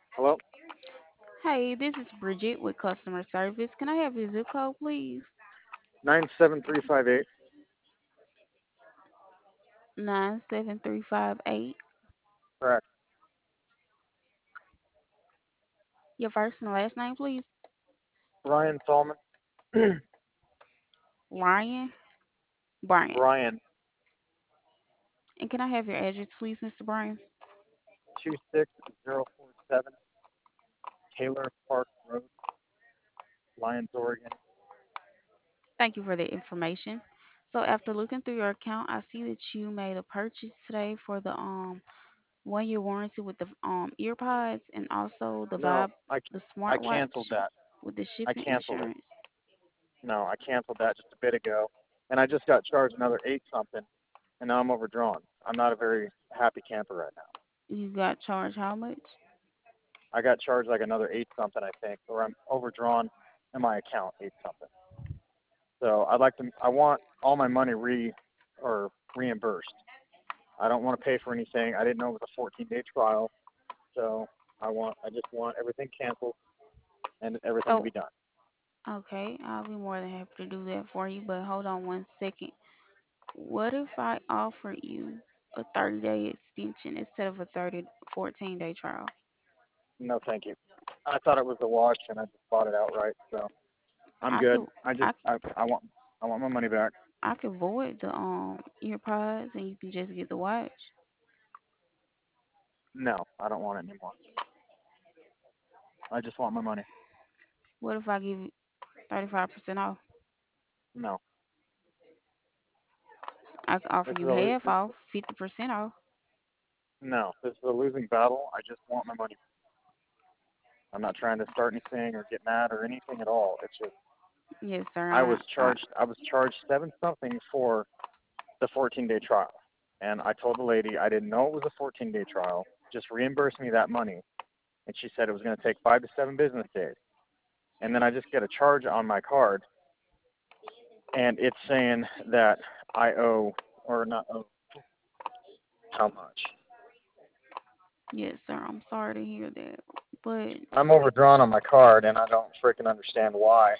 Hello? Hey, this is Bridget with customer service. Can I have your zip code, please? 97358. 97358. Correct. Your first and last name, please. Brian Solomon. Ryan Bryant. Brian, And can I have your address, please, Mr. Bryan? 26047 Taylor Park Road, Lyons, Oregon. Thank you for the information. So after looking through your account, I see that you made a purchase today for the 1 year warranty with the earpods and also the No, Vibe, I, the I smartwatch canceled that. with the I shipping canceled it. insurance. No, I canceled that just a bit ago. And I just got charged another 8 something, and now I'm overdrawn. I'm not a very happy camper right now. You got charged how much? I got charged like another 8 something, I think, or I'm overdrawn in my account 8 something. So I want all my money or reimbursed. I don't want to pay for anything. I didn't know it was a 14-day trial, so I just want everything canceled and everything to So be done. okay, I'll be more than happy to do that for you, but hold on 1 second. What if I offer you a 30-day extension instead of a 14-day trial? No, thank you. I thought it was a wash, and I just bought it outright, so I'm I good. could I just I I want my money back. I could void the earpods and you can just get the watch. No, I don't want it anymore. I just want my money. What if I give you 35% off? No, I could offer this is you a half off, 50% off. no. This is a losing battle. I just want my money. I'm not trying to start anything or get mad or anything at all. It's just Yes, sir. I was charged 7 something for the 14-day trial. And I told the lady I didn't know it was a 14-day trial. Just reimburse me that money. And she said it was going to take 5 to 7 business days. And then I just get a charge on my card, and it's saying that I owe, or not owe, how much? Yes, sir. I'm sorry to hear that. But I'm overdrawn on my card, and I don't freaking understand why.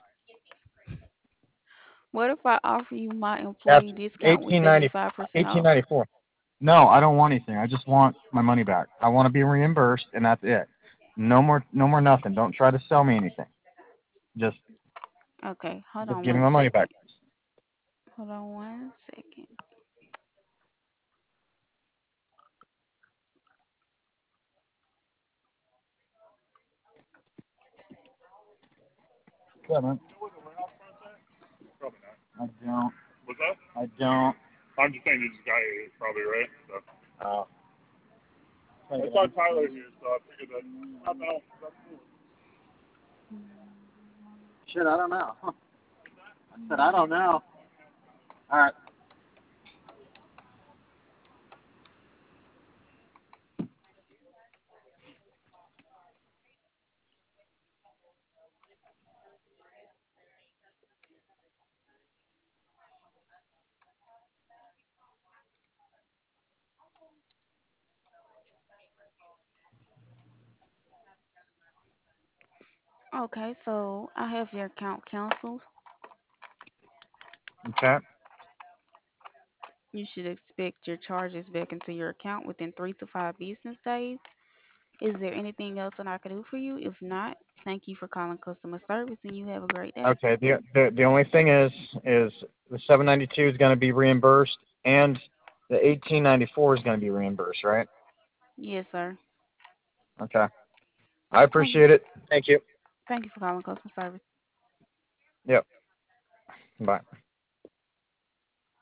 what if I offer you my That's employee discount with 1890, 75% off? 1894. No, I don't want anything. I just want my money back. I want to be reimbursed, and that's it. No more nothing. Don't try to sell me anything. Just Okay, hold Just on give me one my money second. back. Hold on 1 second. Yeah, man. Probably not. I don't. What's that? I don't. I'm just saying you just got here, probably, right? So. Oh. I saw Tyler here, so I figured that. Oh, no, that's cool. Shit, I don't know. I said I don't know. All right. Okay, so I have your account canceled. Okay. You should expect your charges back into your account within 3 to 5 business days. Is there anything else that I can do for you? If not, thank you for calling customer service and you have a great day. Okay. The only thing is the 792 is going to be reimbursed, and the 1894 is going to be reimbursed, right? Yes, sir. Okay. I Thank you. appreciate it. Thank you. Thank you for calling customer service. Yep. Bye.